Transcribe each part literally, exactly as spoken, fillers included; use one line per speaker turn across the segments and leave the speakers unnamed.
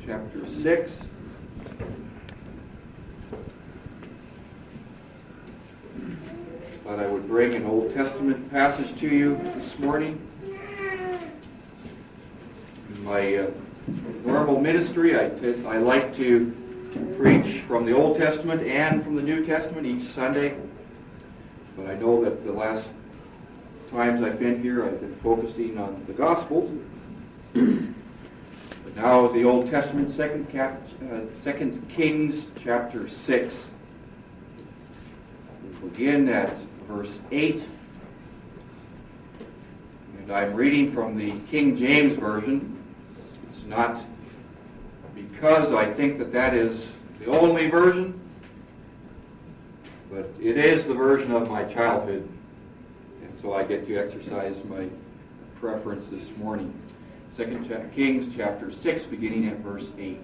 chapter six. Thought I would bring an Old Testament passage to you this morning. In my uh, normal ministry, I, t- I like to preach from the Old Testament and from the New Testament each Sunday. But I know that the last times I've been here, I've been focusing on the Gospels. But now the Old Testament, Second, Cap, uh, Second Kings, chapter six. We begin at verse eight. And I'm reading from the King James Version. It's not because I think that that is the only version, but it is the version of my childhood. And so I get to exercise my preference this morning. Second Kings chapter six, beginning at verse eight.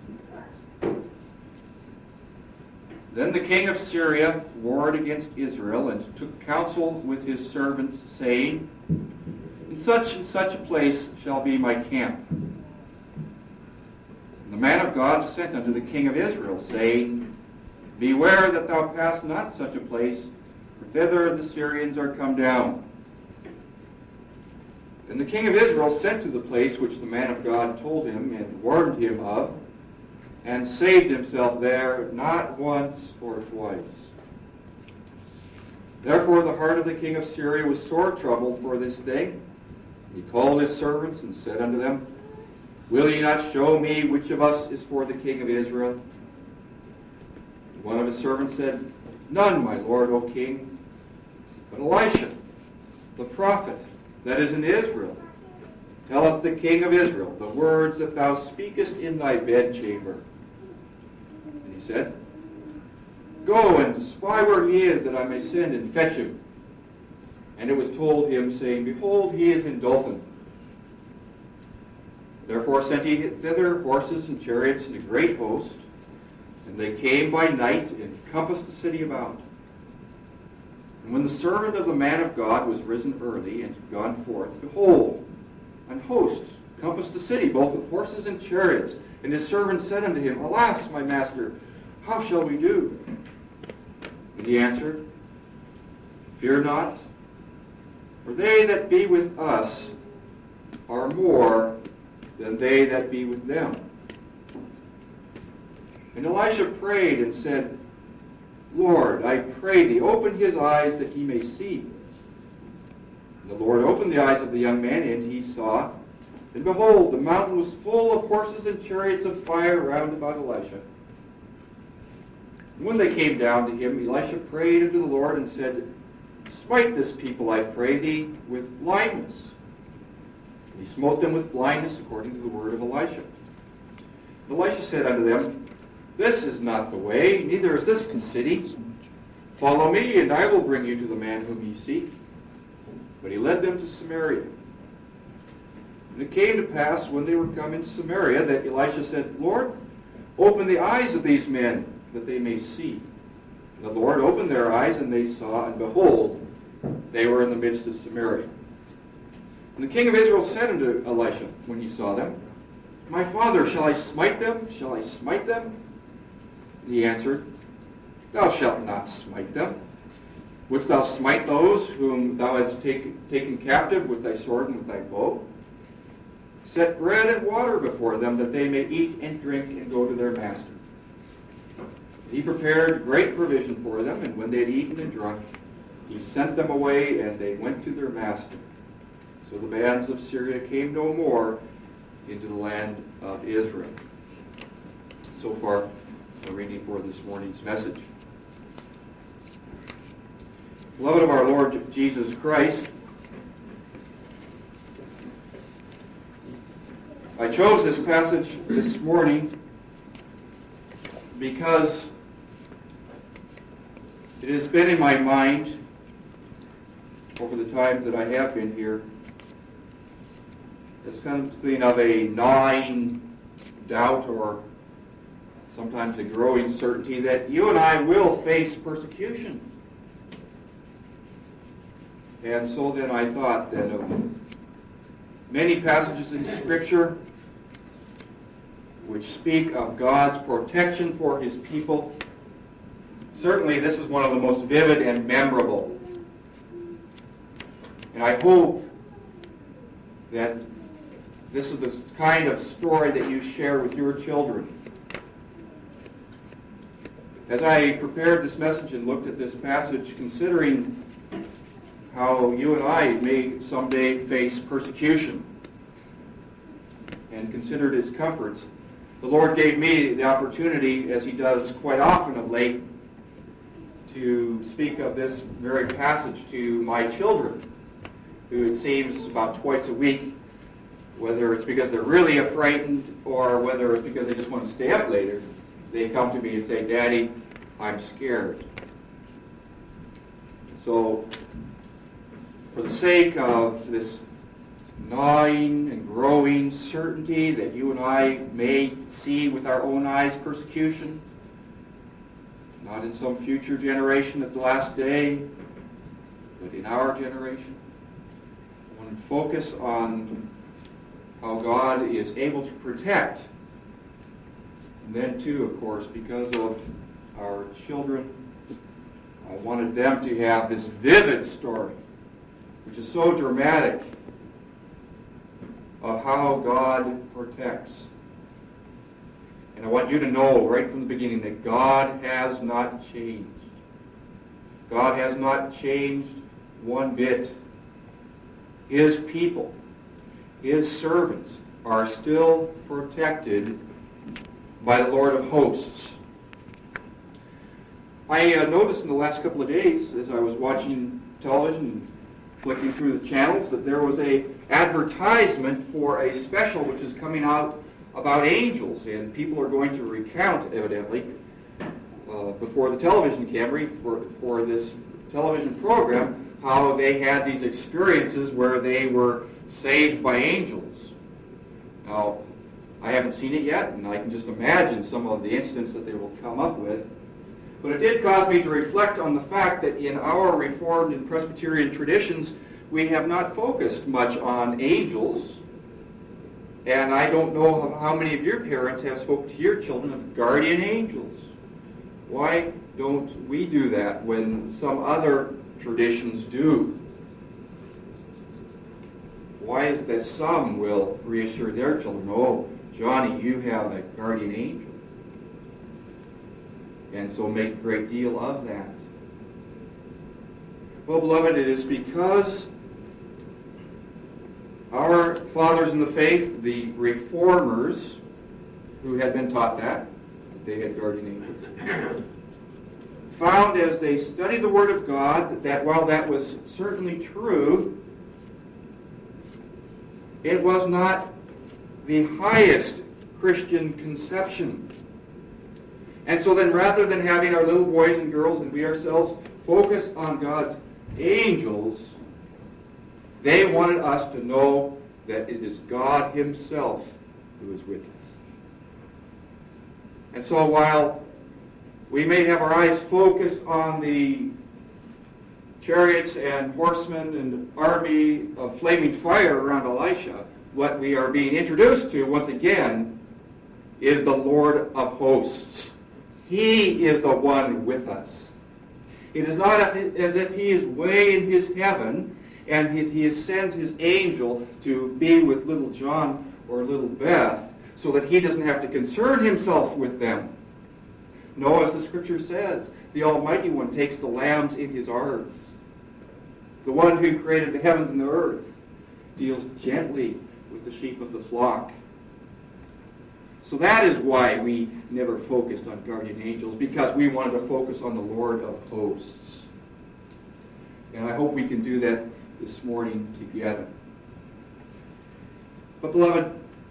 Then the king of Syria warred against Israel and took counsel with his servants, saying, In such and such a place shall be my camp. And the man of God sent unto the king of Israel, saying, Beware that thou pass not such a place, for thither the Syrians are come down. And the king of Israel sent to the place which the man of God told him and warned him of, and saved himself there not once or twice. Therefore the heart of the king of Syria was sore troubled for this thing. He called his servants and said unto them, Will ye not show me which of us is for the king of Israel? And one of his servants said, None, my lord, O king, but Elisha, the prophet, that is in Israel, telleth the king of Israel the words that thou speakest in thy bedchamber. And he said, Go and spy where he is, that I may send and fetch him. And it was told him, saying, Behold, he is in Dothan. Therefore sent he thither horses and chariots and a great host, and they came by night and compassed the city about. And when the servant of the man of God was risen early and had gone forth, behold, an host compassed the city, both with horses and chariots. And his servant said unto him, Alas, my master, how shall we do? And he answered, Fear not, for they that be with us are more than they that be with them. And Elisha prayed and said, Lord, I pray thee, open his eyes that he may see. And the Lord opened the eyes of the young man, and he saw. And behold, the mountain was full of horses and chariots of fire round about Elisha. And when they came down to him, Elisha prayed unto the Lord and said, Smite this people, I pray thee, with blindness. And he smote them with blindness according to the word of Elisha. And Elisha said unto them, This is not the way, neither is this the city. Follow me, and I will bring you to the man whom ye seek. But he led them to Samaria. And it came to pass, when they were come into Samaria, that Elisha said, Lord, open the eyes of these men, that they may see. And the Lord opened their eyes, and they saw, and behold, they were in the midst of Samaria. And the king of Israel said unto Elisha, when he saw them, My father, shall I smite them? Shall I smite them? And he answered, Thou shalt not smite them. Wouldst thou smite those whom thou hadst take, taken captive with thy sword and with thy bow? Set bread and water before them, that they may eat and drink and go to their master. He prepared great provision for them, and when they had eaten and drunk, he sent them away, and they went to their master. So the bands of Syria came no more into the land of Israel. So far, the reading for this morning's message. Beloved of our Lord Jesus Christ, I chose this passage this morning because it has been in my mind over the time that I have been here as something of a gnawing doubt, or sometimes a growing certainty, that you and I will face persecution. And so then I thought that of many passages in Scripture which speak of God's protection for his people. Certainly this is one of the most vivid and memorable. And I hope that this is the kind of story that you share with your children. As I prepared this message and looked at this passage, considering how you and I may someday face persecution, and considered his comforts, the Lord gave me the opportunity, as he does quite often of late, to speak of this very passage to my children, who it seems about twice a week, whether it's because they're really frightened or whether it's because they just want to stay up later, they come to me and say, "Daddy, I'm scared." So, for the sake of this gnawing and growing certainty that you and I may see with our own eyes persecution, not in some future generation at the last day, but in our generation, I want to focus on how God is able to protect. And then too, of course, because of our children, I wanted them to have this vivid story, which is so dramatic, of how God protects. And I want you to know right from the beginning that God has not changed. God has not changed one bit. His people, his servants, are still protected by the Lord of hosts. I uh, noticed in the last couple of days, as I was watching television, flicking through the channels, that there was a advertisement for a special which is coming out about angels, and people are going to recount, evidently, uh, before the television camera for, for this television program, how they had these experiences where they were saved by angels. Now, I haven't seen it yet, and I can just imagine some of the incidents that they will come up with. But it did cause me to reflect on the fact that in our Reformed and Presbyterian traditions, we have not focused much on angels. And I don't know how many of your parents have spoken to your children of guardian angels. Why don't we do that when some other traditions do? Why is it that some will reassure their children, "Oh, Johnny, you have a guardian angel," and so make a great deal of that? Well, beloved, it is because our fathers in the faith, the reformers, who had been taught that, they had guardian angels, found as they studied the Word of God that while that was certainly true, it was not the highest Christian conception. And so then, rather than having our little boys and girls and we ourselves focus on God's angels, they wanted us to know that it is God himself who is with us. And so while we may have our eyes focused on the chariots and horsemen and army of flaming fire around Elisha, what we are being introduced to once again is the Lord of hosts. He is the one with us. It is not as if he is way in his heaven and he, he sends his angel to be with little John or little Beth so that he doesn't have to concern himself with them. No, as the Scripture says, the Almighty One takes the lambs in his arms. The one who created the heavens and the earth deals gently with the sheep of the flock. So that is why we never focused on guardian angels, because we wanted to focus on the Lord of hosts. And I hope we can do that this morning together. But beloved,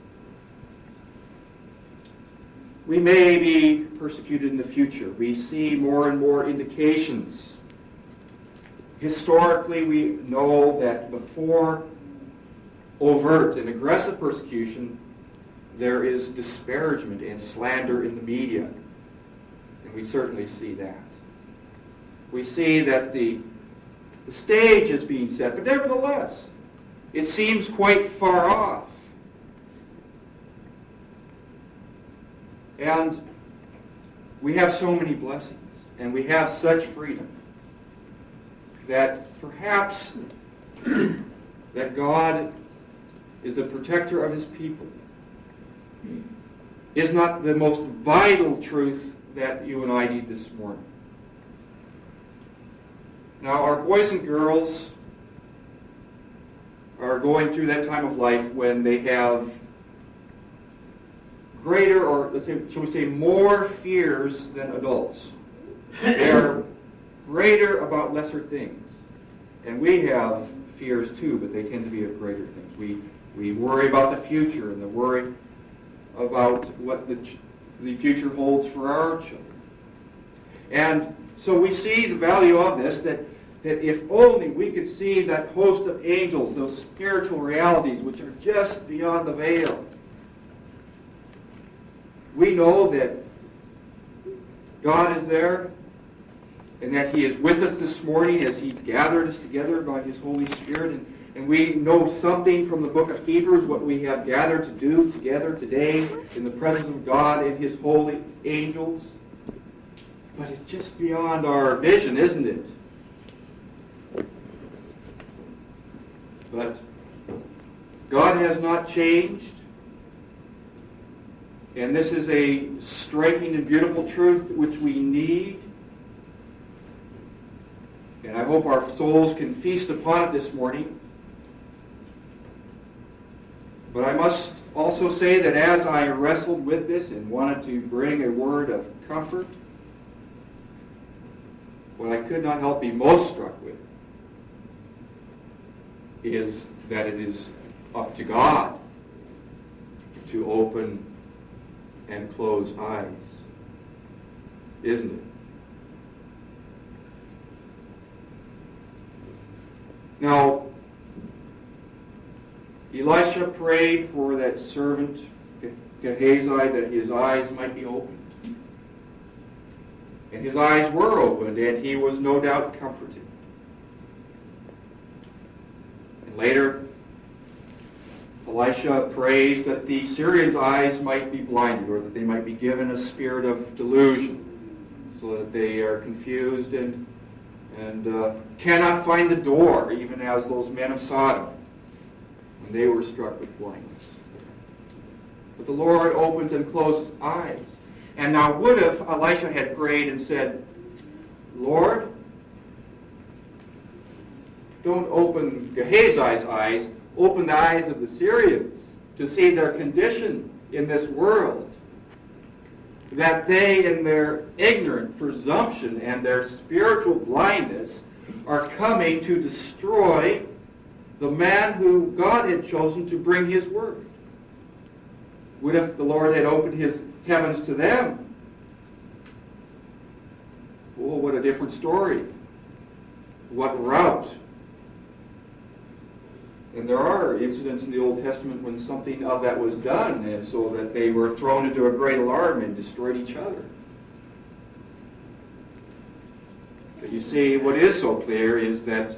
we may be persecuted in the future. We see more and more indications. Historically, we know that before overt and aggressive persecution, there is disparagement and slander in the media. And we certainly see that. We see that the, the stage is being set, but nevertheless, it seems quite far off. And we have so many blessings, and we have such freedom that perhaps that God is the protector of his people is not the most vital truth that you and I need this morning. Now, our boys and girls are going through that time of life when they have greater, or let's say, shall we say, more fears than adults. They're greater about lesser things. And we have fears too, but they tend to be of greater things. We we worry about the future and the worry about what the, the future holds for our children. And so we see the value of this, that, that if only we could see that host of angels, those spiritual realities which are just beyond the veil. We know that God is there, and that he is with us this morning as he gathered us together by his Holy Spirit. And, and we know something from the book of Hebrews, what we have gathered to do together today in the presence of God and his holy angels. But it's just beyond our vision, isn't it? But God has not changed. And this is a striking and beautiful truth which we need. And I hope our souls can feast upon it this morning. But I must also say that as I wrestled with this and wanted to bring a word of comfort, what I could not help be most struck with is that it is up to God to open and close eyes, isn't it? Now, Elisha prayed for that servant Gehazi that his eyes might be opened. And his eyes were opened, and he was no doubt comforted. And later, Elisha prays that the Syrians' eyes might be blinded, or that they might be given a spirit of delusion, so that they are confused and and uh, cannot find the door, even as those men of Sodom, when they were struck with blindness. But the Lord opens and closes eyes. And now what if Elisha had prayed and said, Lord, don't open Gehazi's eyes, open the eyes of the Syrians to see their condition in this world, that they, in their ignorant presumption and their spiritual blindness, are coming to destroy the man who God had chosen to bring his word. What if the Lord had opened his heavens to them? Oh, what a different story. What route. And there are incidents in the Old Testament when something of that was done, and so that they were thrown into a great alarm and destroyed each other. But you see, what is so clear is that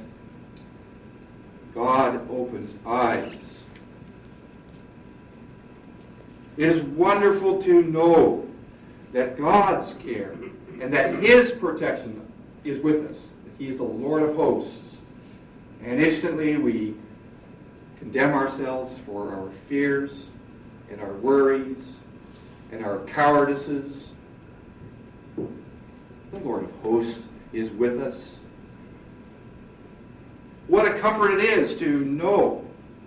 God opens eyes. It is wonderful to know that God's care and that his protection is with us, that he is the Lord of hosts. And instantly we condemn ourselves for our fears and our worries and our cowardices. The Lord of hosts is with us. What a comfort it is to know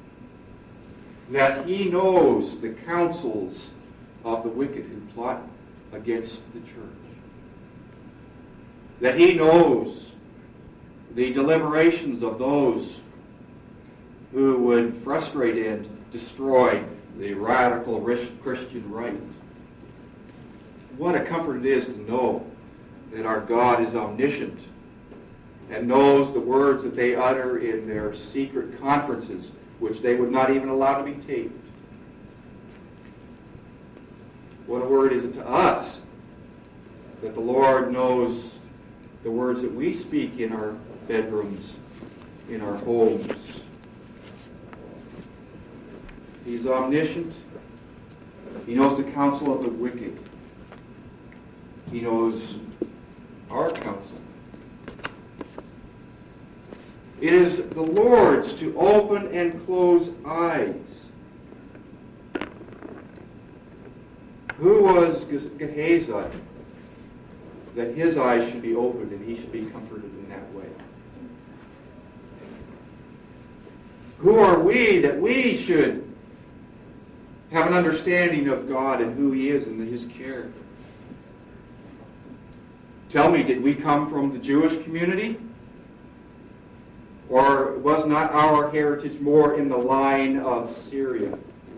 that he knows the counsels of the wicked who plot against the church. That he knows the deliberations of those who would frustrate and destroy the radical Christian right. What a comfort it is to know that our God is omniscient and knows the words that they utter in their secret conferences, which they would not even allow to be taped. What a word is it to us that the Lord knows the words that we speak in our bedrooms, in our homes. He's omniscient. He knows the counsel of the wicked. He knows our counsel. It is the Lord's to open and close eyes. Who was Gehazi that his eyes should be opened and he should be comforted in that way? Who are we that we should have an understanding of God and who He is and His character? Tell me, did we come from the Jewish community? Or was not our heritage more in the line of Syria?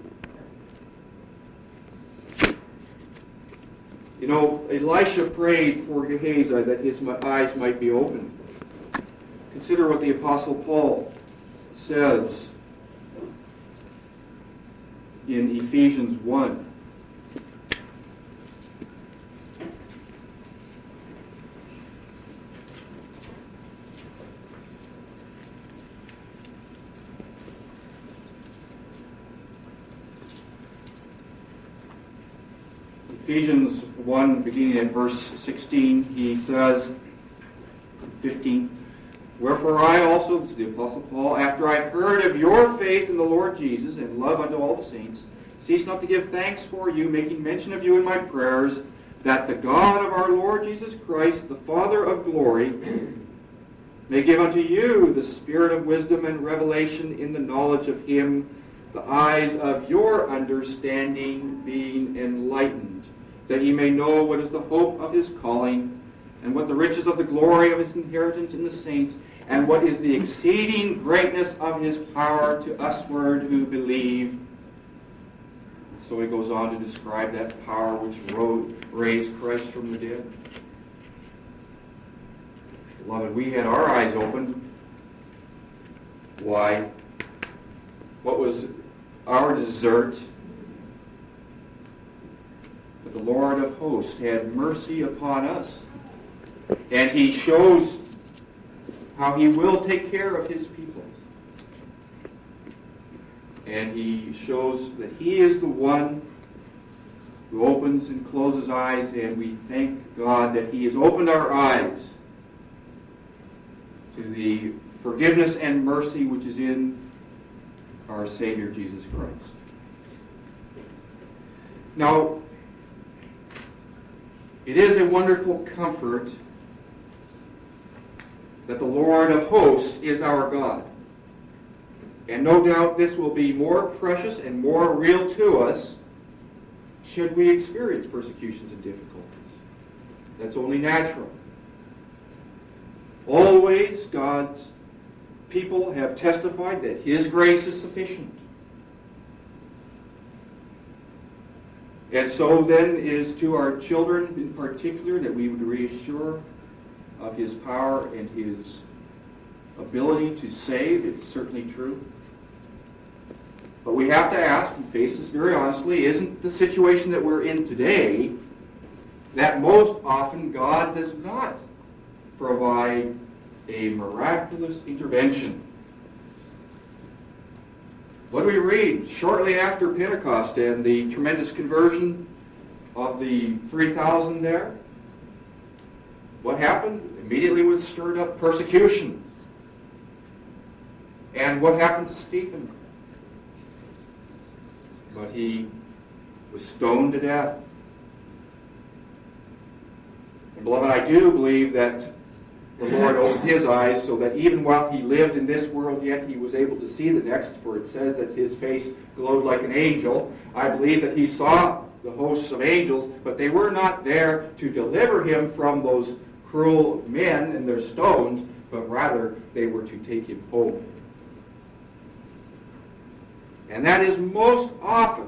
You know, Elisha prayed for Gehazi that his eyes might be opened. Consider what the Apostle Paul says in Ephesians one. Ephesians one, beginning at verse sixteen, he says, fifteen, Wherefore I also, this is the Apostle Paul, after I heard of your faith in the Lord Jesus and love unto all the saints, cease not to give thanks for you, making mention of you in my prayers, that the God of our Lord Jesus Christ, the Father of glory, may give unto you the spirit of wisdom and revelation in the knowledge of Him, the eyes of your understanding being enlightened, that ye may know what is the hope of His calling, and what the riches of the glory of His inheritance in the saints, and what is the exceeding greatness of His power to usward who believe. So he goes on to describe that power which raised Christ from the dead. Beloved, we had our eyes opened. Why? What was our desert? But the Lord of hosts had mercy upon us. And He shows how He will take care of His people. And He shows that He is the one who opens and closes eyes, and we thank God that He has opened our eyes to the forgiveness and mercy which is in our Savior Jesus Christ. Now, it is a wonderful comfort that the Lord of hosts is our God. And no doubt this will be more precious and more real to us should we experience persecutions and difficulties. That's only natural. Always God's people have testified that His grace is sufficient. And so then it is to our children in particular that we would reassure of His power and His ability to save. It's certainly true. But we have to ask and face this very honestly, isn't the situation that we're in today that most often God does not provide a miraculous intervention? What do we read? Shortly after Pentecost and the tremendous conversion of the three thousand there, what happened? Immediately was stirred up persecution. And what happened to Stephen? But he was stoned to death. And beloved, I do believe that the Lord opened his eyes so that even while he lived in this world, yet he was able to see the next, for it says that his face glowed like an angel. I believe that he saw the hosts of angels, but they were not there to deliver him from those cruel men and their stones, but rather they were to take him home. And that is most often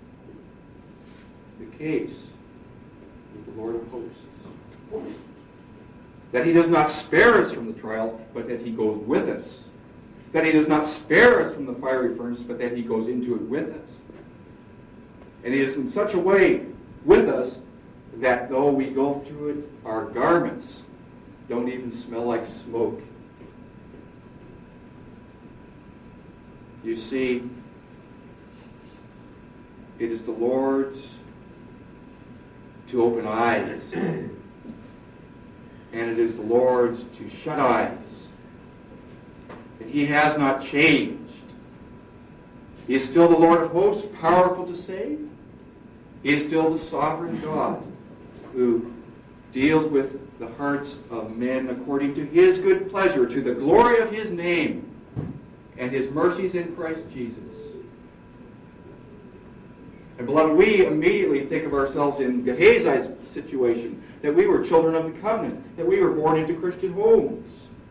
the case with the Lord of hosts. That He does not spare us from the trials, but that He goes with us. That He does not spare us from the fiery furnace, but that He goes into it with us. And He is in such a way with us that though we go through it, our garments don't even smell like smoke. You see, it is the Lord's to open eyes, and it is the Lord's to shut eyes. And He has not changed. He is still the Lord of hosts, powerful to save. He is still the sovereign God who deals with the hearts of men according to His good pleasure, to the glory of His name and His mercies in Christ Jesus. And beloved, we immediately think of ourselves in Gehazi's situation, that we were children of the covenant, that we were born into Christian homes.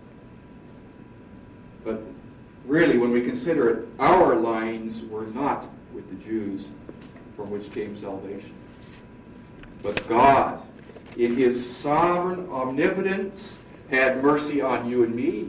But really, when we consider it, our lines were not with the Jews from which came salvation. But God, in His sovereign omnipotence, had mercy on you and me.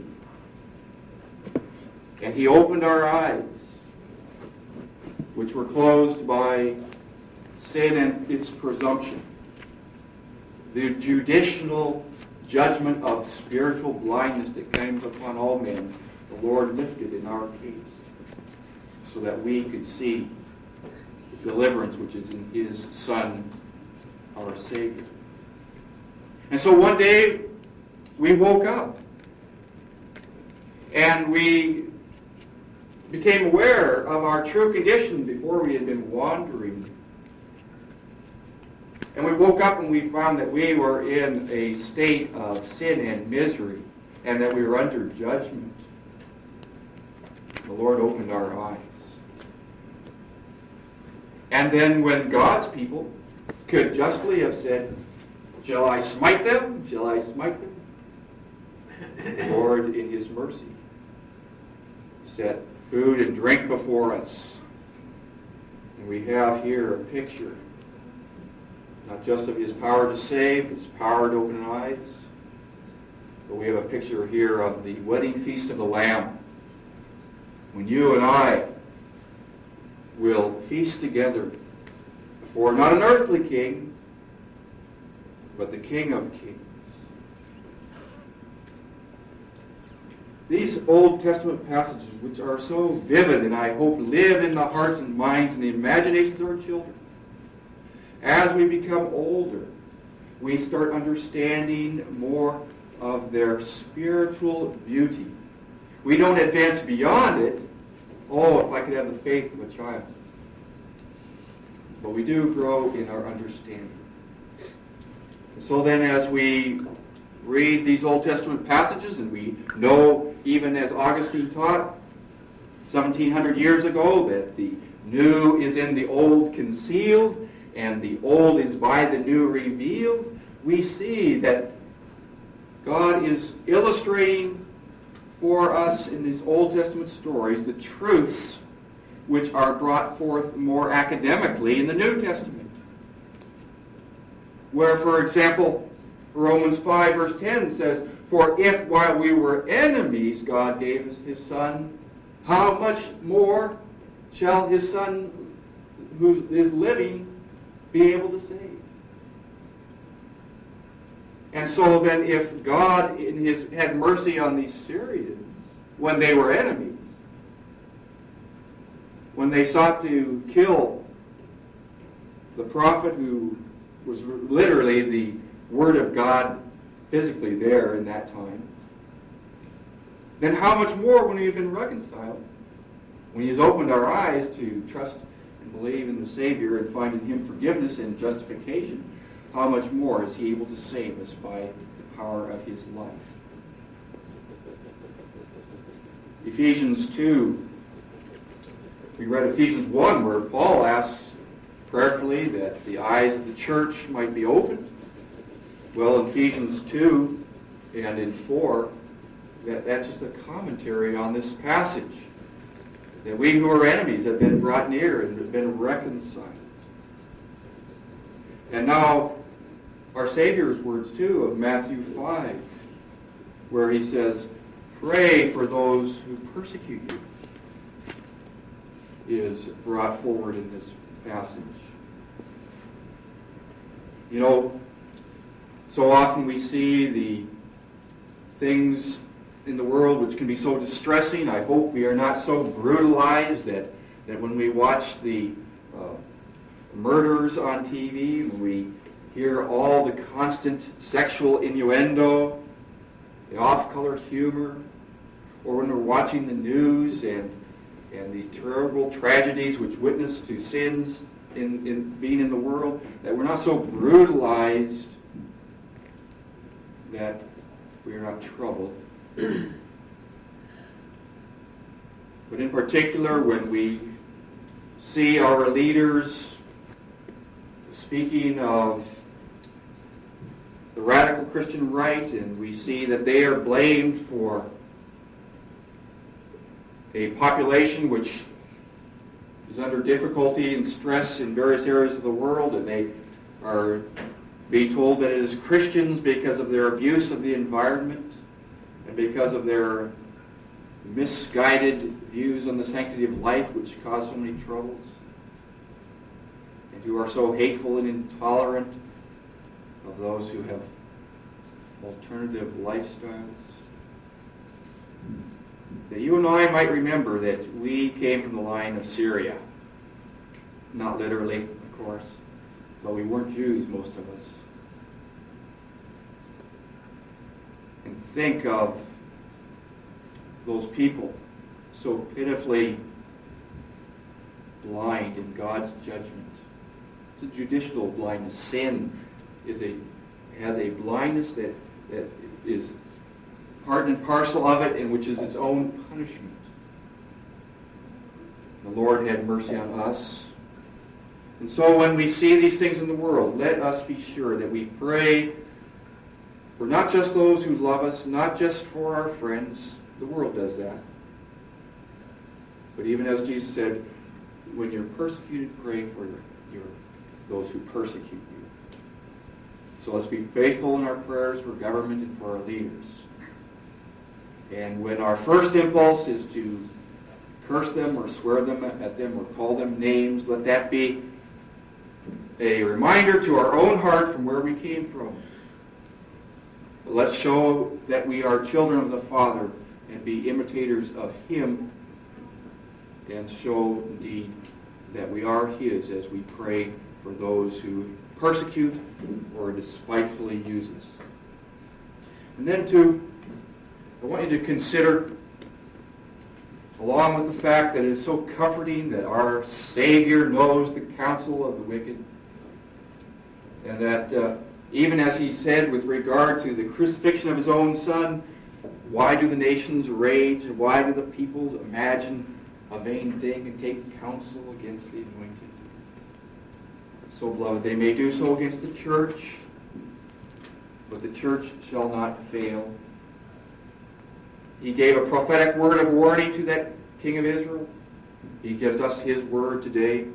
And He opened our eyes, which were closed by sin and its presumption. The judicial judgment of spiritual blindness that came upon all men, the Lord lifted in our case, so that we could see the deliverance which is in His Son, our Savior. And so one day we woke up and we became aware of our true condition before we had been wandering. And we woke up and we found that we were in a state of sin and misery, and that we were under judgment. The Lord opened our eyes. And then when God's people could justly have said, "Shall I smite them? Shall I smite them?" The Lord, in His mercy, set food and drink before us. And we have here a picture, not just of His power to save, His power to open eyes, but we have a picture here of the wedding feast of the Lamb, when you and I will feast together before not an earthly king, but the King of Kings. These Old Testament passages, which are so vivid and I hope live in the hearts and minds and the imaginations of our children, as we become older, we start understanding more of their spiritual beauty. We don't advance beyond it. Oh, if I could have the faith of a child. But we do grow in our understanding. And so then, as we read these Old Testament passages, and we know, even as Augustine taught seventeen hundred years ago, that the new is in the old concealed, and the old is by the new revealed, we see that God is illustrating for us in these Old Testament stories the truths which are brought forth more academically in the New Testament. Where, for example, Romans five verse ten says, "For if while we were enemies God gave us His Son, how much more shall His Son who is living be able to save?" And so then, if God in His had mercy on these Syrians when they were enemies, when they sought to kill the prophet who was literally the Word of God physically there in that time, then how much more when we have been reconciled, when He has opened our eyes to trust and believe in the Savior and find in Him forgiveness and justification, how much more is He able to save us by the power of His life? Ephesians two, we read Ephesians one, where Paul asks prayerfully that the eyes of the church might be opened. Well, in Ephesians two and in four, that, that's just a commentary on this passage, that we who are enemies have been brought near and have been reconciled. And now, our Savior's words, too, of Matthew five, where He says, "Pray for those who persecute you," is brought forward in this passage. You know, so often we see the things in the world which can be so distressing. I hope we are not so brutalized that, that when we watch the uh, murders on T V, when we hear all the constant sexual innuendo, the off-color humor, or when we're watching the news and and these terrible tragedies which witness to sins in, in being in the world, that we're not so brutalized that we are not troubled. But in particular, when we see our leaders speaking of the radical Christian right, and we see that they are blamed for a population which is under difficulty and stress in various areas of the world, and they are being told that it is Christians because of their abuse of the environment and because of their misguided views on the sanctity of life which cause so many troubles, and who are so hateful and intolerant of those who have alternative lifestyles. That you and I might remember that we came from the line of Syria. Not literally, of course, but we weren't Jews, most of us. And think of those people so pitifully blind in God's judgment. It's a judicial blindness. Sin is a has a blindness that, that is part and parcel of it, and which is its own punishment. The Lord had mercy on us. And so when we see these things in the world, let us be sure that we pray for not just those who love us, not just for our friends. The world does that. But even as Jesus said, when you're persecuted, pray for your, those who persecute you. So let's be faithful in our prayers for government and for our leaders. And when our first impulse is to curse them or swear them at them or call them names, let that be a reminder to our own heart from where we came from. But let's show that we are children of the Father and be imitators of Him, and show indeed that we are His as we pray for those who persecute or despitefully use us. And then to I want you to consider, along with the fact that it is so comforting that our Savior knows the counsel of the wicked, and that uh, even as He said with regard to the crucifixion of His own Son, why do the nations rage, and why do the peoples imagine a vain thing and take counsel against the anointed? So, beloved, they may do so against the church, but the church shall not fail. He gave a prophetic word of warning to that king of Israel. He gives us His word today.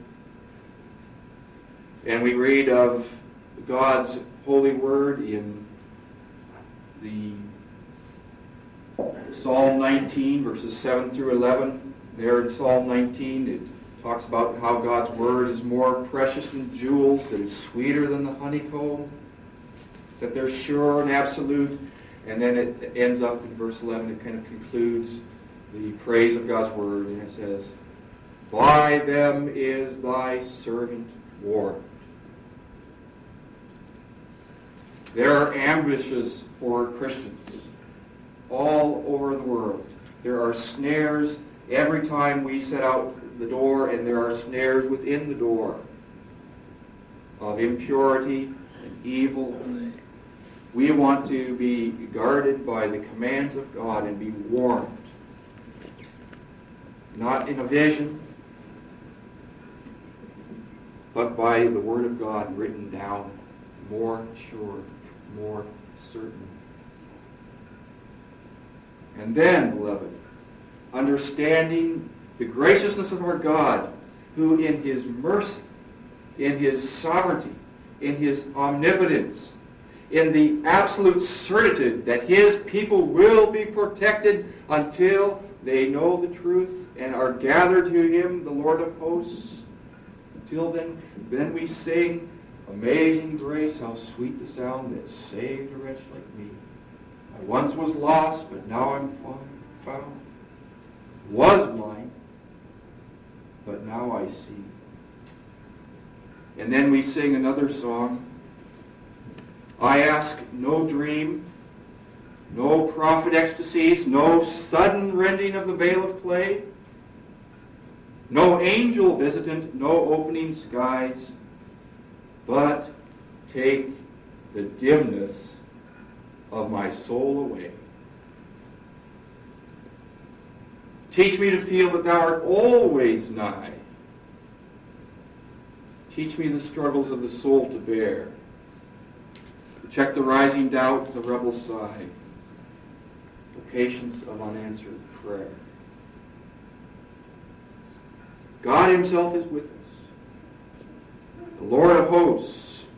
And we read of God's holy word in the Psalm nineteen, verses seven through eleven. There in Psalm nineteen, it talks about how God's word is more precious than jewels, that it's sweeter than the honeycomb, that they're sure and absolute. And then it ends up in verse eleven, it kind of concludes the praise of God's word, and it says, "By them is thy servant warned." There are ambushes for Christians all over the world. There are snares every time we set out the door, and there are snares within the door of impurity and evil. We want to be guarded by the commands of God and be warned. Not in a vision, but by the Word of God written down, more sure, more certain. And then, beloved, understanding the graciousness of our God, who in His mercy, in His sovereignty, in His omnipotence, in the absolute certitude that His people will be protected until they know the truth and are gathered to Him, the Lord of hosts. Until then, then we sing, "Amazing grace, how sweet the sound that saved a wretch like me. I once was lost, but now I'm found. Was blind, but now I see." And then we sing another song, I ask no dream, no prophet ecstasies, no sudden rending of the veil of clay, no angel visitant, no opening skies, but take the dimness of my soul away. Teach me to feel that thou art always nigh. Teach me the struggles of the soul to bear, to check the rising doubt, the rebel sigh, the patience of unanswered prayer. God himself is with us. The Lord of hosts.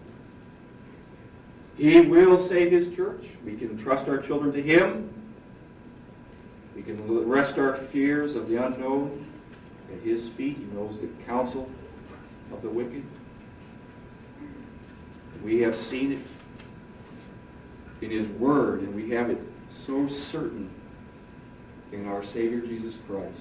He will save his church. We can trust our children to him. We can rest our fears of the unknown at his feet. He knows the counsel of the wicked. We have seen it in his word, and we have it so certain in our Savior Jesus Christ.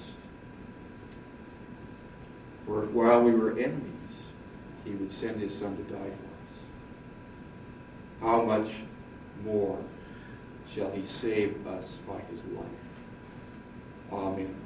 For while we were enemies, he would send his Son to die for us. How much more shall he save us by his life? Amen.